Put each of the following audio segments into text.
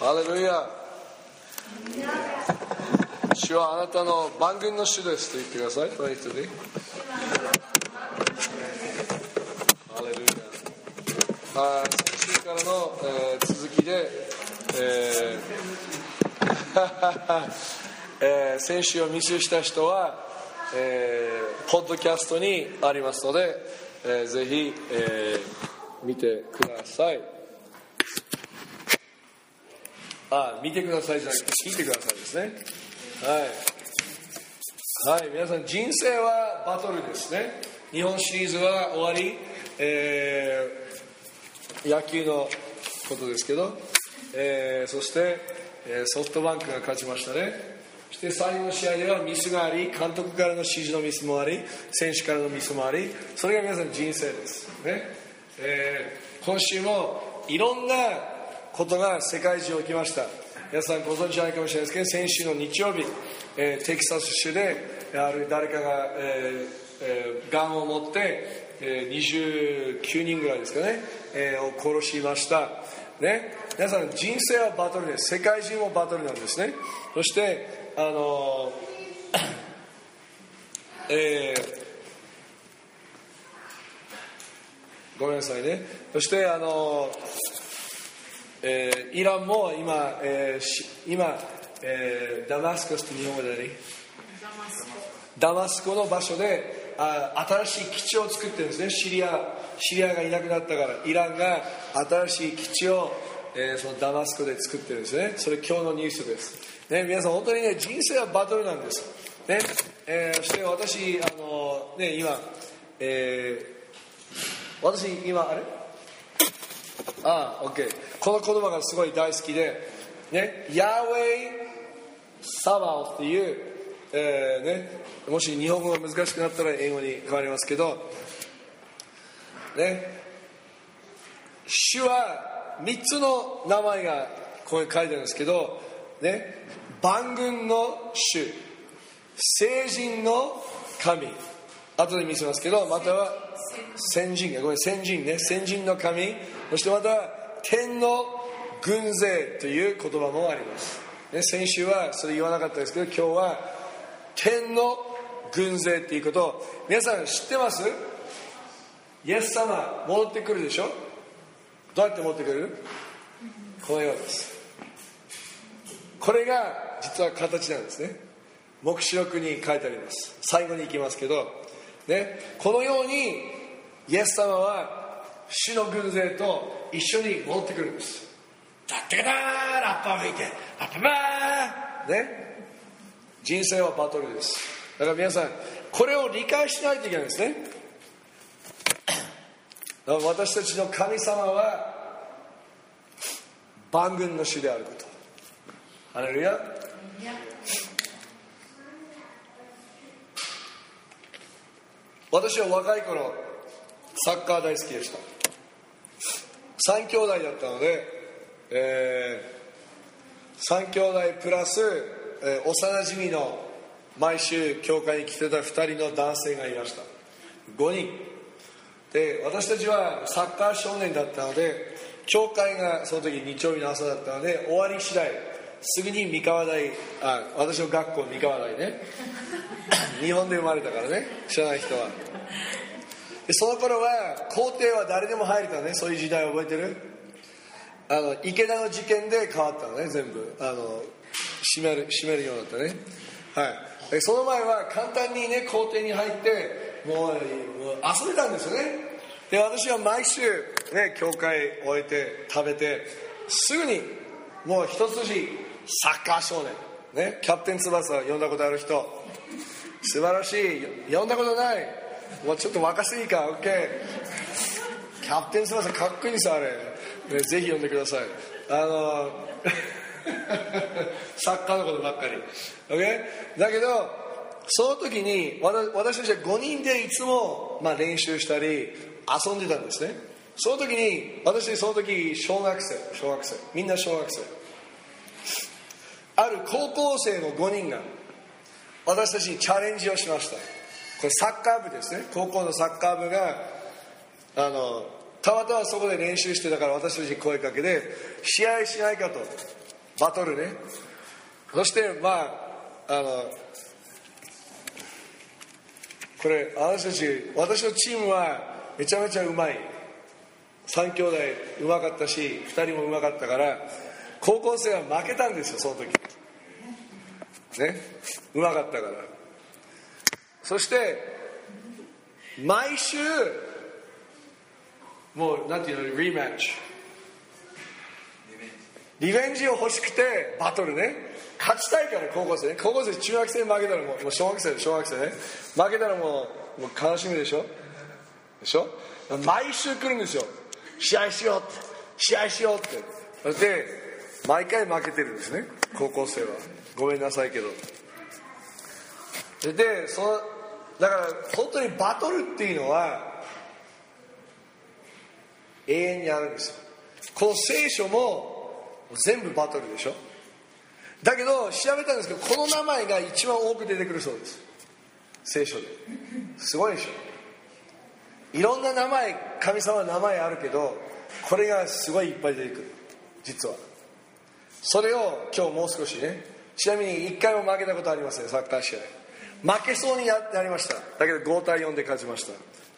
ハレルヤ。主はあなたの万軍の主ですと言ってください。この人で。ハレルヤ。先週からの、続きで、先週をミスした人は、ポッドキャストにありますので、ぜひ、見てください。見てくださいじゃなくて聞いてくださいですね。はい、皆さん、人生はバトルですね。日本シリーズは終わり、野球のことですけど、そして、ソフトバンクが勝ちましたね。そして最後の試合ではミスがあり、監督からの指示のミスもあり、選手からのミスもあり、それが皆さん人生ですね。今週もいろんなことが世界中起きました。皆さんご存知ないかもしれないですけど、先週の日曜日、テキサス州で誰かが、ガンを持って、29人ぐらいですかね、を殺しましたね。皆さん、人生はバトルです。世界中もバトルなんですね。そしてごめんなさいね。そしてイランも今、ダマスコスって日本語で何？ダマスコの場所で新しい基地を作ってるんですね。シリアがいなくなったからイランが新しい基地を、そのダマスコで作ってるんですね。それ今日のニュースです、ね。皆さん本当にね、人生はバトルなんです、ね。そして私私今OK、 この言葉がすごい大好きで、ね、ヤーウェイサバオっていう、もし日本語が難しくなったら英語に変わりますけど、ね、主は3つの名前がここに書いてあるんですけど、ね、万軍の主、聖人の神、後で見せますけど、または先人の神、そしてまた天の軍勢という言葉もあります、ね。先週はそれ言わなかったですけど、今日は天の軍勢っていうことを皆さん知ってます？イエス様戻ってくるでしょ。どうやって戻ってくる？このようです。これが実は形なんですね。黙示録に書いてあります。最後に行きますけど、ね、このようにイエス様は主の軍勢と一緒に戻ってくるんです。ダッテカダーラッパー吹いてラッパバー、ね、人生はバトルです。だから皆さんこれを理解しないといけないんですね。私たちの神様は万軍の主であること。ハレルヤ。私は若い頃サッカー大好きでした。3兄弟だったので、3兄弟プラス、幼馴染の毎週教会に来てた2人の男性がいました。5人で、私たちはサッカー少年だったので、教会がその時日曜日の朝だったので、終わり次第すぐに三河大、私の学校三河大ね日本で生まれたからね、知らない人は。でその頃は校庭は誰でも入れたね。そういう時代覚えてる？池田の事件で変わったのね。全部閉めるようになったね。はい。でその前は簡単にね、校庭に入ってもう遊べたんですよね。で私は毎週ね、教会終えて食べてすぐにもう一筋サッカー少年ね、キャプテン翼読んだことある人、素晴らしい。読んだことない、もうちょっと若すぎか。 OK、 キャプテン翼かっこいいさ、あれ、ね、ぜひ読んでください。サッカーのことばっかり、OK。 だけどその時に私たちは5人でいつも、練習したり遊んでたんですね。その時にその時小学生みんな小学生、ある高校生の5人が私たちにチャレンジをしました。これサッカー部ですね。高校のサッカー部がたまたまそこで練習してたから、私たちに声かけで試合しないかとバトルね。そしてこれ私のチームはめちゃめちゃうまい。3兄弟うまかったし2人もうまかったから、高校生は負けたんですよ、その時ね。うまかったから。そして毎週もうなんていうの、リマッチ、リベンジを欲しくてバトルね。勝ちたいから。高校生中学生に負けたらもう小学生ね、負けたらもう悲しみでしょ。毎週来るんですよ。試合しようってで、毎回負けてるんですね、高校生は。ごめんなさいけど。でだから本当にバトルっていうのは永遠にあるんですよ。この聖書も全部バトルでしょ。だけど調べたんですけど、この名前が一番多く出てくるそうです、聖書で。すごいでしょ。いろんな名前、神様の名前あるけど、これがすごいいっぱい出てくる、実は。それを今日もう少しね。ちなみに1回も負けたことありません、サッカー試合。負けそうになりました。だけど5対4で勝ちました。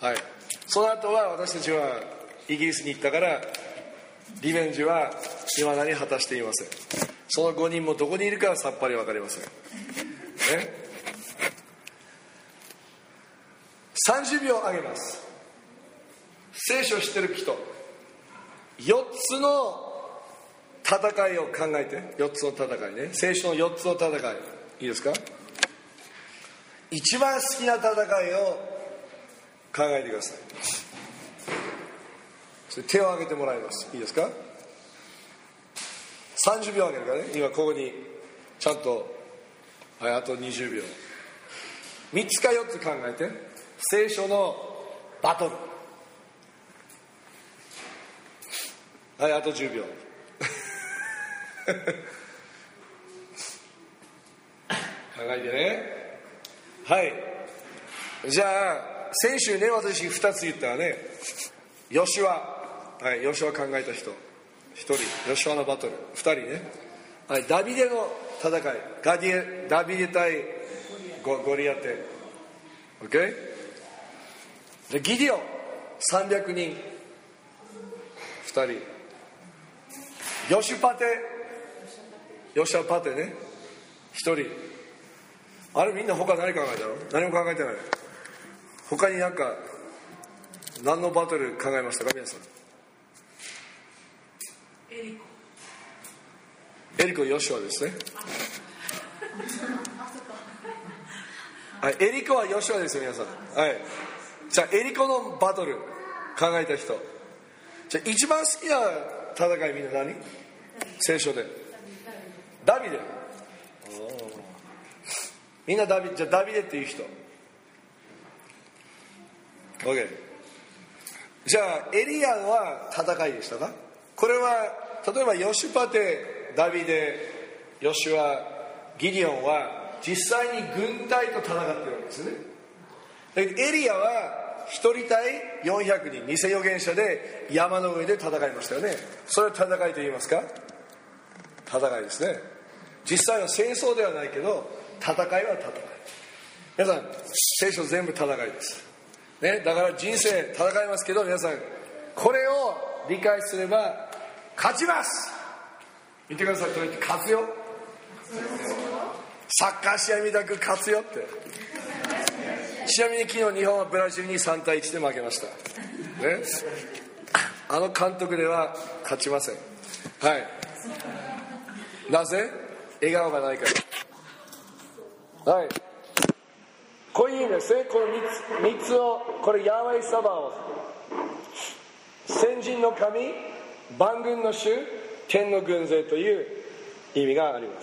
はい。その後は私たちはイギリスに行ったから、リベンジは未だに果たしていません。その5人もどこにいるかはさっぱり分かりませんね。30秒あげます。聖書を知ってる人、4つの戦いを考えて。4つの戦いね。聖書の4つの戦い、いいですか。一番好きな戦いを考えてください。それ手を挙げてもらいます。いいですか。30秒あげるからね。今ここにちゃんと、はい、あと20秒。3つか4つ考えて。聖書のバトル。はい、あと10秒。考えてね。はい。じゃあ先週ね、私2つ言ったらね、ヨシュア、はい、ヨシュア考えた人1人、ヨシュアのバトル2人ね。はい、ダビデの戦い、ダビデ対ゴリアテ、 OK。 でギディオン300人2人、ヨシュアパテね1人。あれみんな他何考えたの？何も考えてない。他に何のバトル考えましたか皆さん。エリコヨシュアですね。はい、エリコはヨシュアですよ皆さん。はい。じゃあエリコのバトル考えた人。じゃあ一番好きな戦いみんな何？聖書でダビデ。みんなじゃあダビデっていう人。 OK。 じゃあエリアは戦いでしたか？これは例えばヨシュパテ、ダビデ、ヨシュア、ギディオンは実際に軍隊と戦ってるわけですね。エリアは1人対400人、偽預言者で山の上で戦いましたよね。それを戦いと言いますか？戦いですね。実際は戦争ではないけど戦いは戦い。皆さん聖書全部戦いですね。だから人生戦いますけど、皆さんこれを理解すれば勝ちます。見てください。と言って勝つよ。サッカー試合みたく勝つよって。ちなみに昨日日本はブラジルに3対1で負けましたね。あの監督では勝ちません。はい。なぜ？笑顔がないから。はい。こういう意味ですね。この3つを、これヤハウェサバオ、先人の神、万軍の主、天の軍勢という意味があります。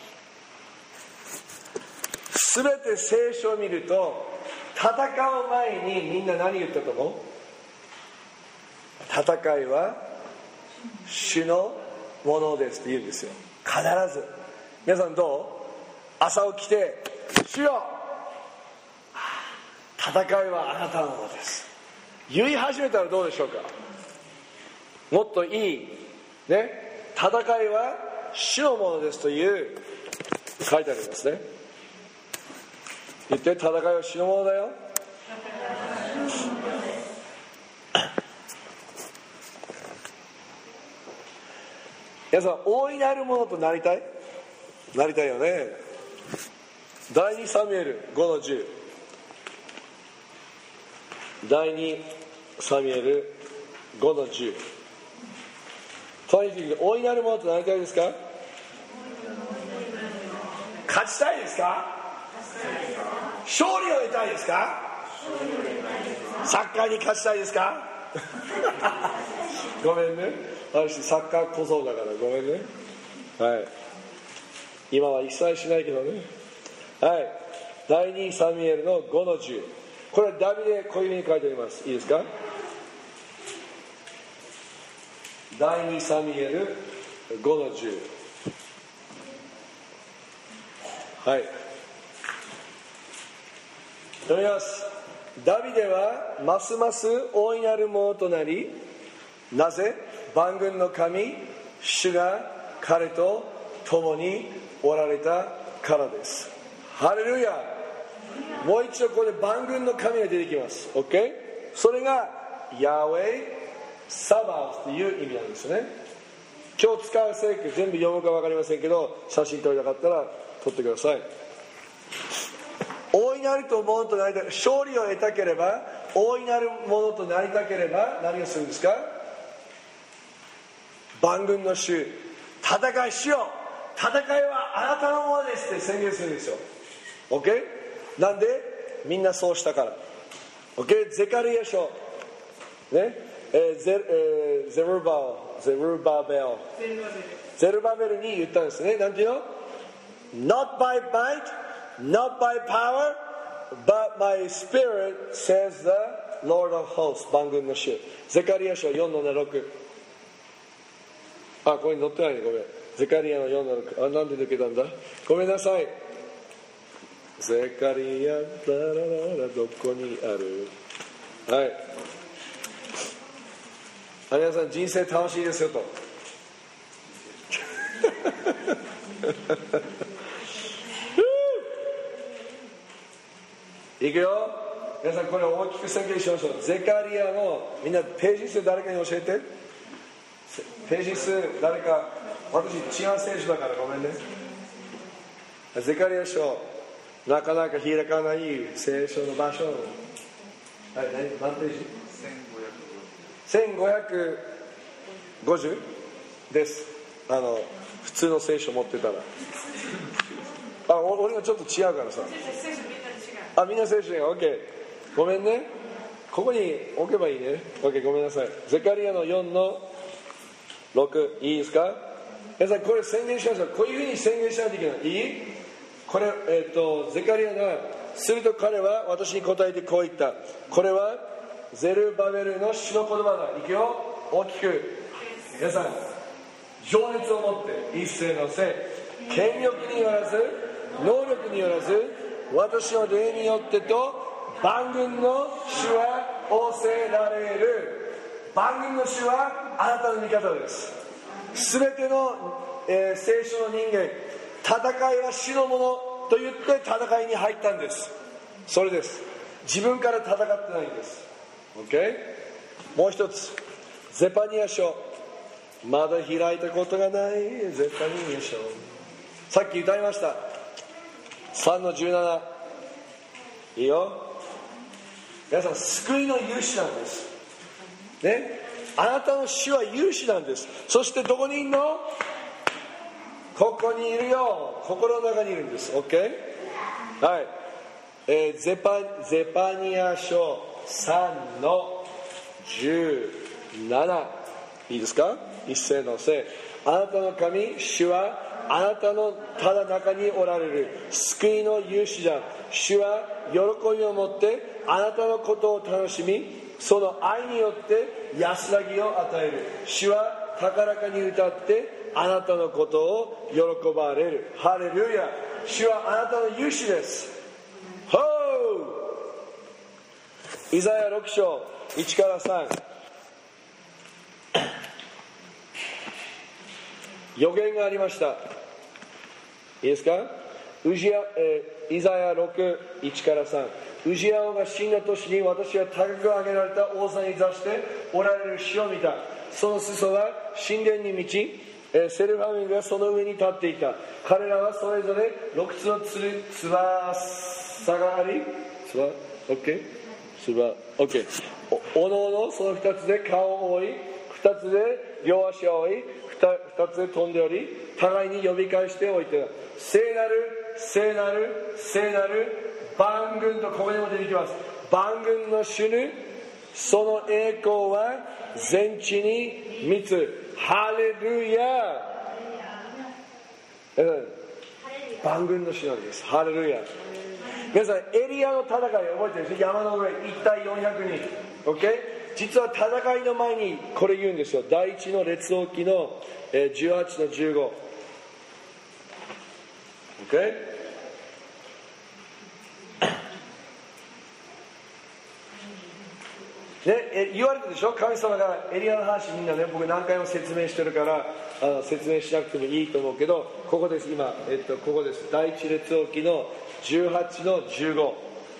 すべて聖書を見ると、戦う前にみんな何言ったと思う？戦いは主のものですって言うんですよ。必ず。皆さんどう？朝起きて、主よ、戦いはあなたのものです。言い始めたらどうでしょうか？もっといいね。戦いは主のものですという書いてありますね。言って、戦いは主のものだよ。皆さん、大いなるものとなりたい？なりたいよね。第2サムエル5の10。第2サムエル5の10。とにかく大いなるものとなりたいですか？勝ちたいですか？勝利を得たいですか？サッカーに勝ちたいですか？ごめんね、私サッカー小僧だからごめんね。はい、今は一切しないけどね。はい、第2サムエルの5の10。これはダビデこういうふうに書いてあります。いいですか？第2サムエル5の10。はい、読みます。ダビデはますます大いなるものとなり、なぜ？万軍の神主が彼と共におられたからです。ハレルヤ。もう一度ここで万軍の神が出てきます。 OK。 それがヤウェイサバオスという意味なんですね。今日使う聖句全部読むか分かりませんけど、写真撮りたかったら撮ってください。大いなるものとなりたい、勝利を得たければ、大いなるものとなりたければ何をするんですか？万軍の主、戦いしよう、戦いはあなたのものですって宣言するんですよ。 OK。 なんで？みんなそうしたから。 OK。 ゼカリヤ書ね、ゼルバベルに言ったんですね。なんていうの？ Not by might, not by power, but my spirit, says the Lord of hosts。 万軍の主。ゼカリヤ書4の6。あ、ここに載ってないね、ごめん。ゼカリヤの4の6。あ、なんで抜けたんだ、ごめんなさい。ゼカリヤ、どこにある？はい。皆さん、人生楽しいですよと。いくよ。皆さん、これを大きく宣言しましょう。ゼカリヤの、みんなページ数誰かに教えて。ページ数誰か。私違う聖書だからごめんね。ゼカリヤ書、なかなか開かない聖書の場所。はい、何ページ？1550です。普通の聖書持ってたら。あ、俺がちょっと違うからさ。あ、みんな聖書が OK。 ごめんね、ここに置けばいいね。 OK、 ごめんなさい。ゼカリヤの4の6、いいですか？皆さん、これ宣言しましょう。こういうふうに宣言しないといけない。いい？これ、ゼカリヤがすると彼は私に答えてこう言った。これはゼルバベルの主の言葉だ。いくよ、大きく。皆さん、情熱を持って一斉のせ。権力によらず、能力によらず、私の霊によってと万軍の主は仰せられる。万軍の主はあなたの味方です。すべての、聖書の人間、戦いは主のものと言って戦いに入ったんです。それです。自分から戦ってないんです。 OK。 もう一つ、ゼパニヤ書。まだ開いたことがないゼパニヤ書。さっき歌いました。3の17。いいよ。皆さん、救いの勇士なんですね。あなたの主は勇士なんです。そしてどこにいるの？ここにいるよ。心の中にいるんです。 OK。 はい、ゼパニヤ書3の17。いいですか？一斉のせ。あなたの神主はあなたのただ中におられる救いの勇士だ。主は喜びを持ってあなたのことを楽しみ、その愛によって安らぎを与える。主は高らかに歌ってあなたのことを喜ばれる。ハレルヤ。主はあなたの勇士です。ほう。イザヤ6章1から3。 予言がありました。いいですか？イザヤ6、1から3。ウジヤ王が死んだ年に、私は高く上げられた王座に座しておられる死を見た。その裾は神殿に満ち、セルファミンがその上に立っていた。彼らはそれぞれ6つの翼があり、おのおのその2つで顔を覆い、2つで両足を覆い、2つで飛んでおり、互いに呼び返しておいて、聖なる聖なる聖なる万軍と、ここにも出てきます。万軍の主ぬその栄光は全地に満つ。ハレルヤ。万軍の主なんです。ハレルヤ。皆さん、エリアの戦い覚えてるでしょ？山の上1対400人、OK？ 実は戦いの前にこれ言うんですよ。第一の列王記の18の15、OK？ね、言われたでしょ？神様がエリアの話、みんなね、僕何回も説明してるから説明しなくてもいいと思うけど、ここです今、ここです。第一列王記の18の15、OK？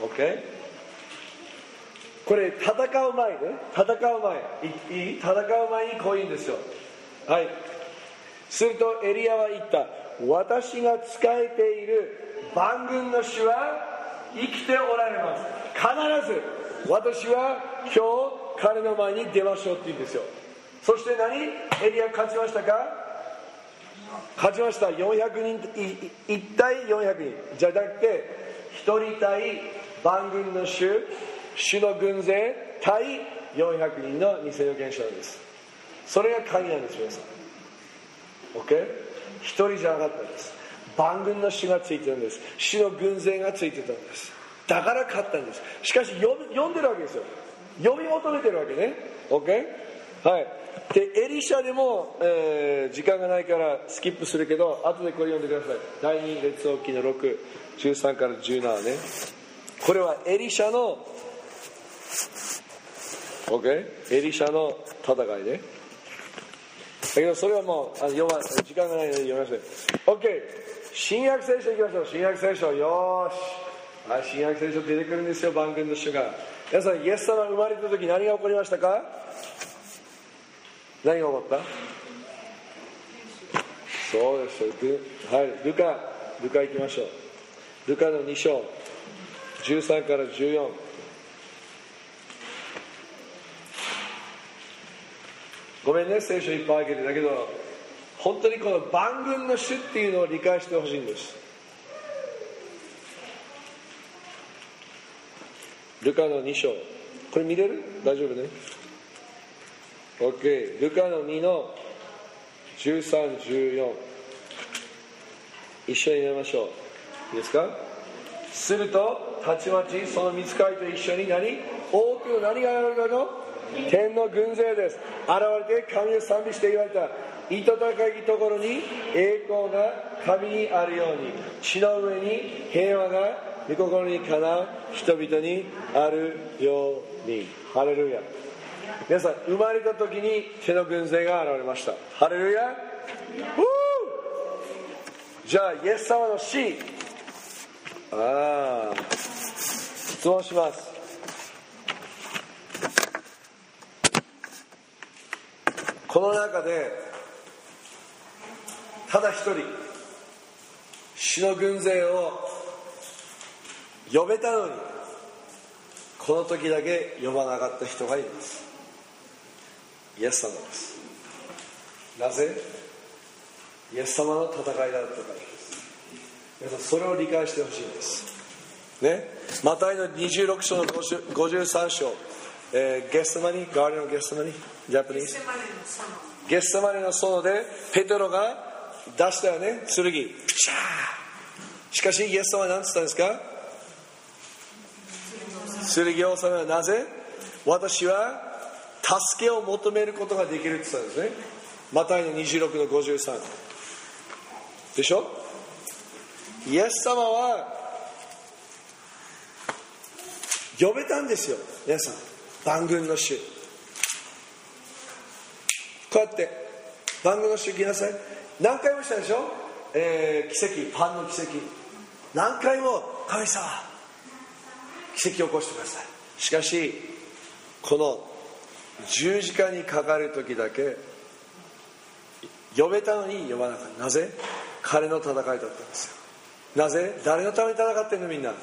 これ戦う前ね、戦う前にこう言うんですよ。はい。するとエリアは言った。私が仕えている万軍の主は生きておられます。必ず私は今日彼の前に出ましょうって言うんですよ。そして何？エリア勝ちましたか？勝ちました。400人、1対400人じゃなくて、1人対万軍の主の軍勢対400人の偽預言者なんです。それが鍵なんです。皆さん OK？ 1人じゃなかったんです。万軍の主がついてるんです。主の軍勢がついてたんです。だから勝ったんです。しかし呼んでるわけですよ。呼び求めてるわけね。 OK？ はい。でエリシャでも、時間がないからスキップするけど、後でこれ読んでください。第2列王記の6、13から17ね。これはエリシャの OK？ エリシャの戦いね。だけどそれはもう時間がないので読みません。 OK？ 新約聖書いきましょう。新約聖書、よーし、はい、新約聖書出てくるんですよ。万軍の主が。皆さん、イエス様生まれた時何が起こりましたか？何が起こった？そうです。はい、ルカ行きましょう。ルカの2章13から14。ごめんね、聖書いっぱいあげて。だけど本当にこの万軍の主っていうのを理解してほしいんです。ルカの2章、これ見れる？大丈夫ね。 OK。 ルカの2の13、14、一緒に読みましょう。いいですか？するとたちまちその御使いと一緒に多くの何が現れたの？天の軍勢です。現れて神を賛美して言われた。糸高いところに栄光が神にあるように、地の上に平和が御心にかなう人々にあるように。ハレルヤ。皆さん、生まれた時に天の軍勢が現れました。ハレルヤ。じゃあイエス様の死、質問します。この中でただ一人主の軍勢を呼べたのに、この時だけ呼ばなかった人がいます。イエス様です。なぜ？イエス様の戦いだったからです。皆さん、それを理解してほしいんですね。マタイの26章の53章、ゲスマニ、ガーデンのゲスマニ、ジャパニーズゲスマニの園でペテロが出したよね、剣。ピシャー。しかしイエス様は何て言ったんですか？剣を収める。なぜ？私は助けを求めることができるって言ったんですね。マタイの26の53でしょ。イエス様は呼べたんですよ。皆さん、万軍の主、こうやって万軍の主来なさい。 何回もしたでしょ、奇跡、パンの奇跡、何回も神様奇跡を起こしてください。しかしこの十字架にかかる時だけ呼べたのに呼ばなかった。なぜ？彼の戦いだったんですよ。なぜ？誰のために戦ってんの？みんな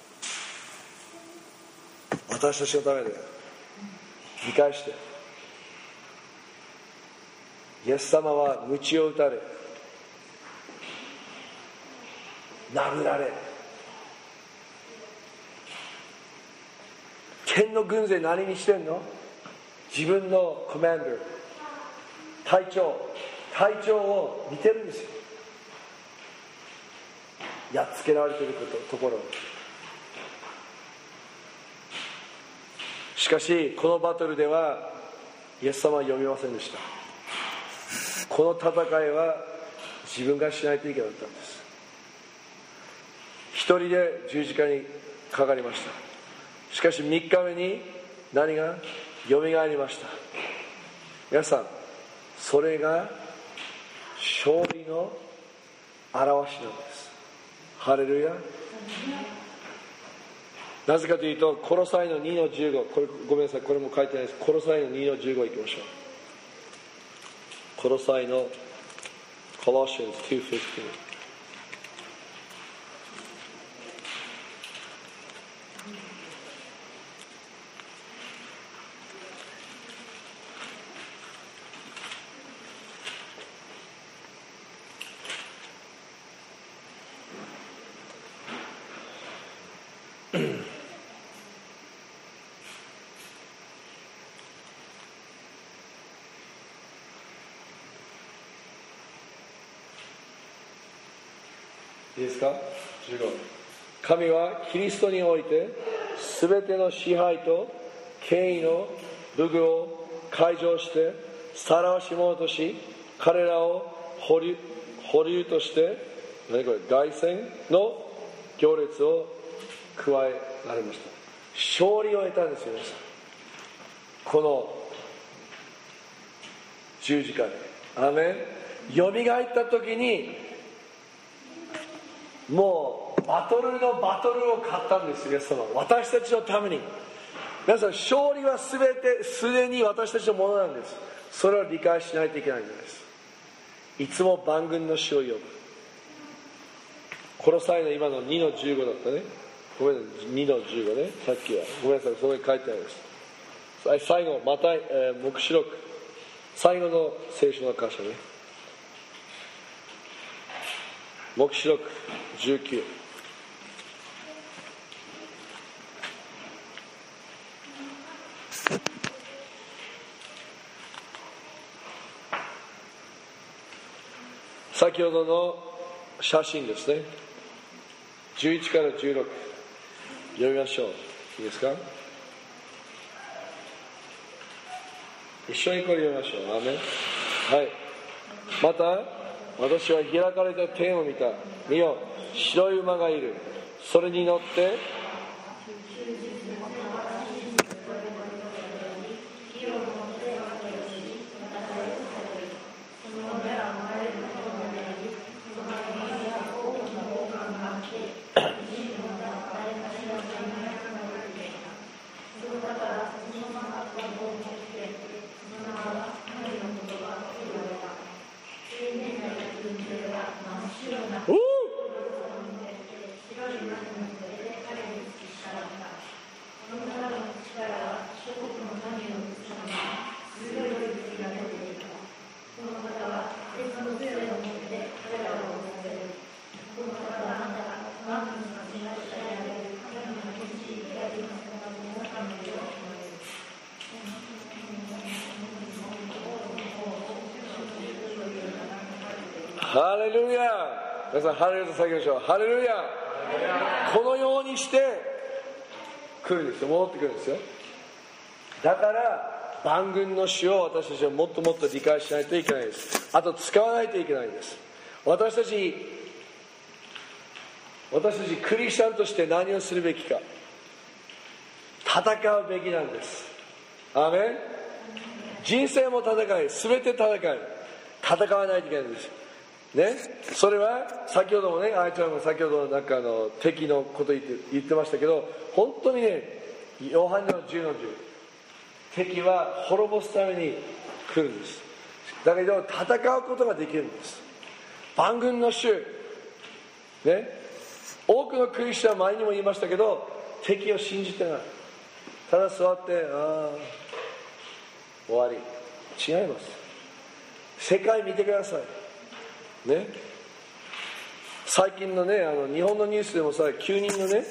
私たちのためで。理解して、イエス様は鞭を打たれ、殴られ、天の軍勢何にしてんの？自分のコマンダー、隊長を見てるんですよ。やっつけられているところ。しかしこのバトルではイエス様は読みませんでした。この戦いは自分がしないといけなかったんです。一人で十字架にかかりました。しかし3日目に何がよみがえりました。皆さん、それが勝利の表しなんです。ハレルヤ。なぜかというと、コロサイの2の15、これごめんなさい、これも書いてないです。コロサイの2の15いきましょう。コロサイの Colossians 2:15。いいですか。15。神はキリストにおいて全ての支配と権威の武具を解除してさらわし者とし、彼らを保留として、何これ、凱旋の行列を加えられました。勝利を得たんですよ、皆さん。この十字架で。アーメン。よみがえった時にもうバトルを勝ったんですよ、イエス様。私たちのために。皆さん、勝利はすでに私たちのものなんです。それを理解しないといけないんです。いつも万軍の主を呼ぶ。コロサイの今の2の15だったね。ごめんなさい、2の15ね。さっきはごめんなさい、そこに書いてあります。最後、また黙示録最後の聖書の箇所ね。黙示録19。先ほどの写真ですね。11から16読みましょう。いいですか。一緒にこれ読みましょう。アーメン。はい。また私は開かれた天を見た。見よ、白い馬がいる。それに乗ってハレルヤ。皆さん、ハレルヤと叫びましょう。ハレルヤ。このようにして来るんですよ。戻ってくるんですよ。だから万軍の主を私たちはもっともっと理解しないといけないです。あと使わないといけないんです。私たちクリスチャンとして何をするべきか。戦うべきなんです。アーメン。人生も戦い、全て戦い。戦わないといけないんです。 ね、それは先ほどもね、あいちゃんも先ほどなんか敵のこと言ってましたけど、本当にね、ヨハネの10の10、敵は滅ぼすために来るんです。だけど戦うことができるんです。万軍の主、ね、多くのクリスチャンは前にも言いましたけど、敵を信じてない。ただ座って、終わり。違います。世界見てくださいね。最近のね、日本のニュースでもさ、9人のね、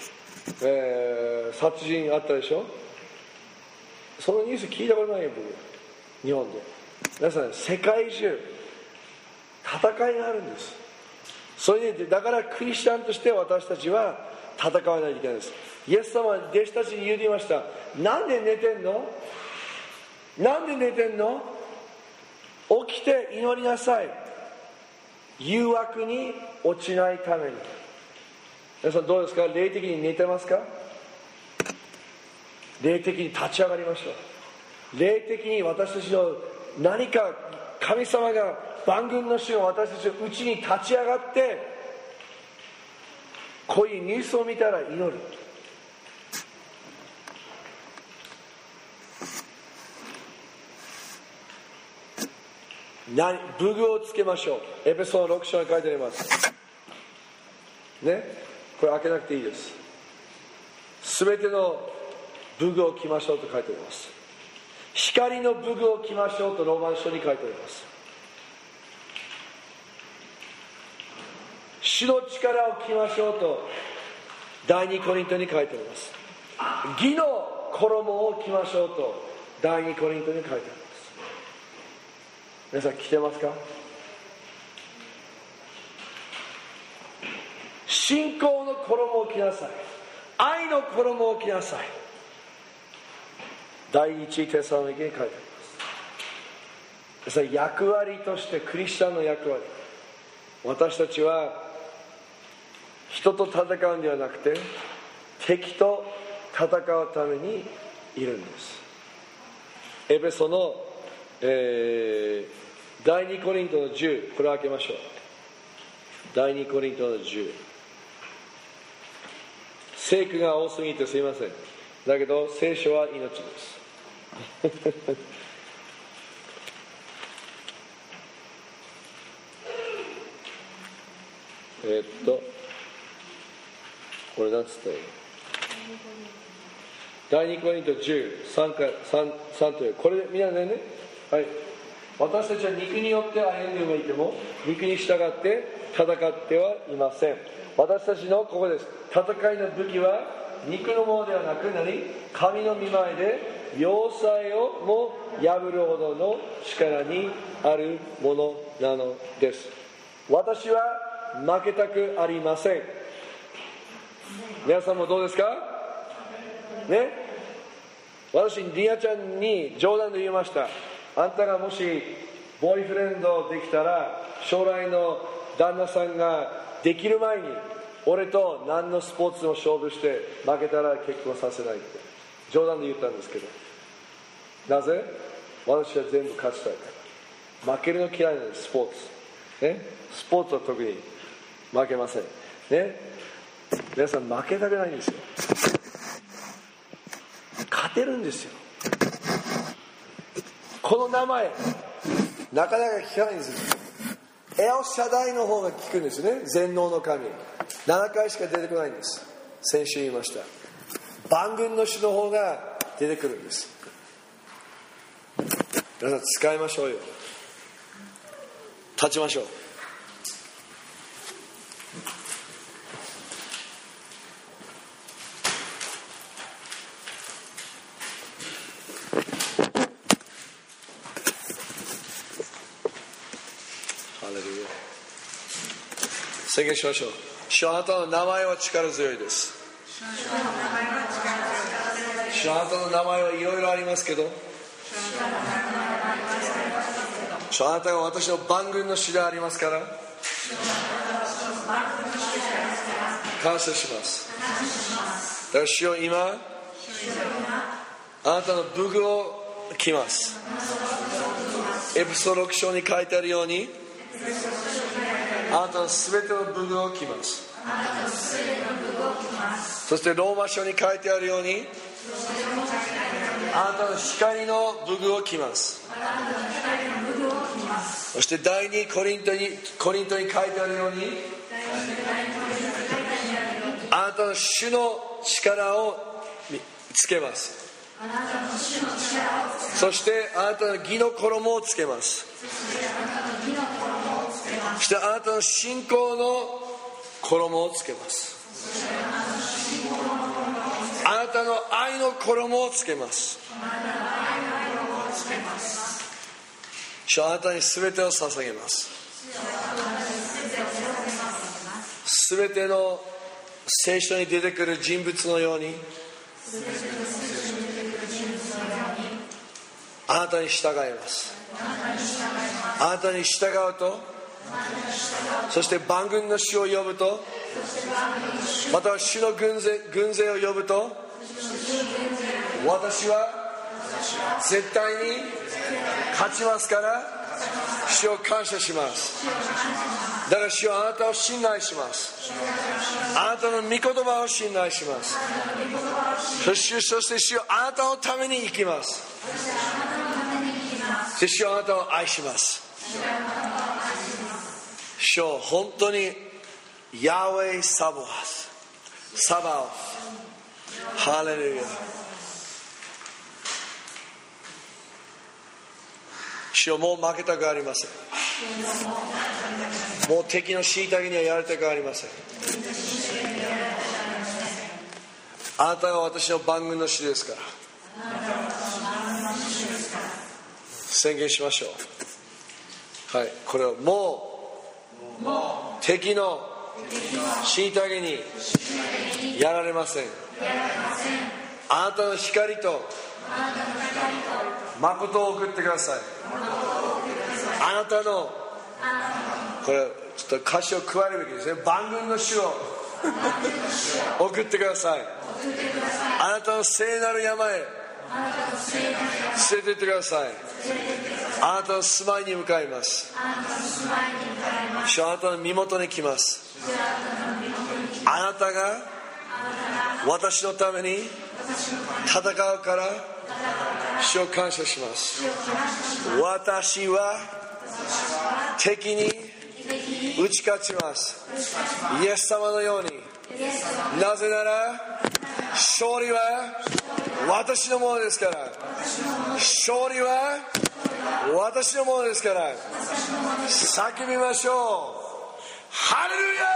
殺人あったでしょ。そのニュース聞いたことないよ、僕。日本で。皆さん、世界中戦いがあるんです。それでだからクリスチャンとして私たちは戦わないといけないです。イエス様は弟子たちに言っていました。なんで寝てんの？なんで寝てんの？起きて祈りなさい。誘惑に落ちないために。皆さんどうですか？霊的に寝てますか？霊的に立ち上がりましょう。霊的に私たちの何か神様が万軍の主が私たちのうちに立ち上がって、こういうニュースを見たら祈る。武具をつけましょう。エペソの6章に書いてありますね。これ開けなくていいです。すべての武具を着ましょうと書いてあります。光の武具を着ましょうとローマン書に書いてあります。主の力を着ましょうと第2コリントに書いてあります。義の衣を着ましょうと第2コリントに書いてあります。皆さん着てますか？信仰の衣を着なさい。愛の衣を着なさい。第一テサロニケに書いてあります。役割としてクリスチャンの役割、私たちは人と戦うんではなくて敵と戦うためにいるんです。エペソの、第2コリントの10、これを開けましょう。第2コリントの10、聖句が多すぎてすいません。だけど聖書は命ですこれ何つったらいいの？第2コリント10、3という、これ皆ね、はい、私たちは肉によって歩んでいても肉に従って戦ってはいません。私たちのここです。戦いの武器は肉のものではなく、神の御前で要塞をも破るほどの力にあるものなのです。私は負けたくありません。皆さんもどうですかね。私リアちゃんに冗談で言いました。あんたがもしボーイフレンドできたら将来の旦那さんができる前に俺と何のスポーツでも勝負して負けたら結婚させないって冗談で言ったんですけど、なぜ？私は全部勝ちたいから。負けるの嫌いなんです。スポーツ、ね、スポーツは特に負けませんね。皆さん負けたくないんですよ。勝てるんですよ。この名前なかなか聞かないんですよ。エルシャダイの方が聞くんですね。全能の神7回しか出てこないんです。先週言いました。万軍の主の方が出てくるんです。皆さん使いましょうよ。立ちましょう。ハレルヤ。宣言しましょう。主、あなたの名前は力強いです。主、あなたの名前はいろいろありますけど、主、あなたが私の万軍の主でありますから感謝します。だから主よ、今あなたの武具を着ます。エペソ6章に書いてあるようにあなたのすべての武具を着ます。そしてローマ書に書いてあるように、あなたの光の武具を着ます。そして第2コリントに書いてあるように、あなたの主の力をつけます。そしてあなたの義の衣をつけます。そしてあなたの信仰の衣をつけます。あなたの愛の衣をつけます。主はあなたに全てを捧げます。全ての聖書に出てくる人物のようにあなたに従います。あなたに従うと、そして万軍の主を呼ぶと、または主の軍勢を呼ぶと、私は絶対に勝ちますから、主を感謝します。だから主はあなたを信頼します。あなたの御言葉を信頼します。そして主はあなたのために生きます。そして主はあなたを愛します。主は本当にヤーウェイサバオハレルヤ。主はもう負けたくありません。もう敵の虐げにはやりたくありません。あなたが私の万軍の主ですから、宣言しましょう。はい、これをもう敵の虐げにやられません。あなたの光と誠を送ってください。あなたのこれちょっと歌詞を加えるべきですね。万軍の主を送ってください。あなたの聖なる山へ連れて行ってください。あなたの住まいに向かいます。主はあなたの身元に来ます。あなたが私のために戦うから主を感謝します。私は敵に打ち勝ちます。イエス様のように。なぜなら勝利は私のものですから。勝利は私のものですから。叫びましょう。ハレルヤ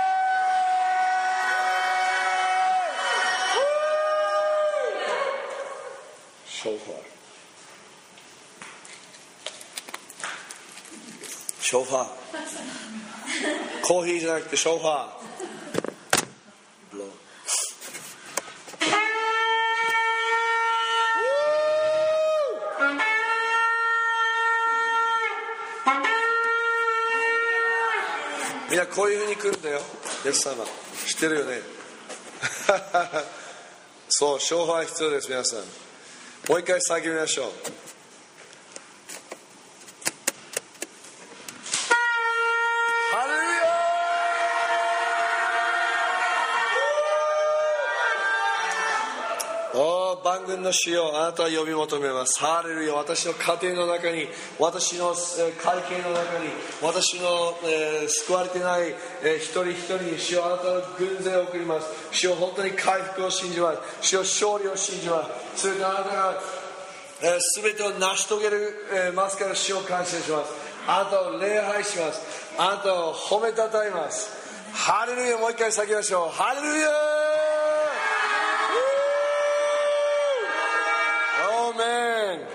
ショーファー、ショーファー、コーヒーじゃなくてショーファー。みんなこういう風に来るんだよ。イエス様知ってるよね。そう、ショーファー必要です。皆さんもう一回叫びましょう。ハレルヤー。おー、万軍の主よ、あなたは呼び求めます。ハレルヤ。私の家庭の中に、私の会計の中に、私の、救われてない一人一人に主よ、あなたの軍勢を送ります。主よ、本当に回復を信じます。主よ、勝利を信じます。それであなたが全てを成し遂げるますから主を感謝します。あなたを礼拝します。あなたを褒めたたえます。ハレルヤ。もう一回叫びましょう。ハレルヤー。アーメン。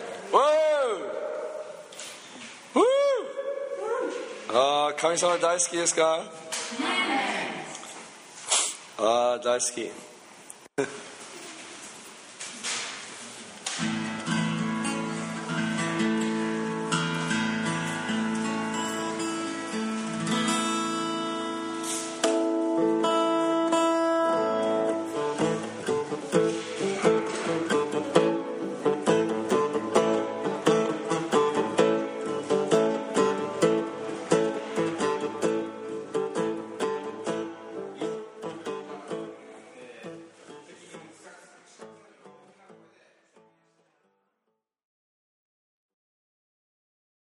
ああ、神様大好きですか？ああ、大好き。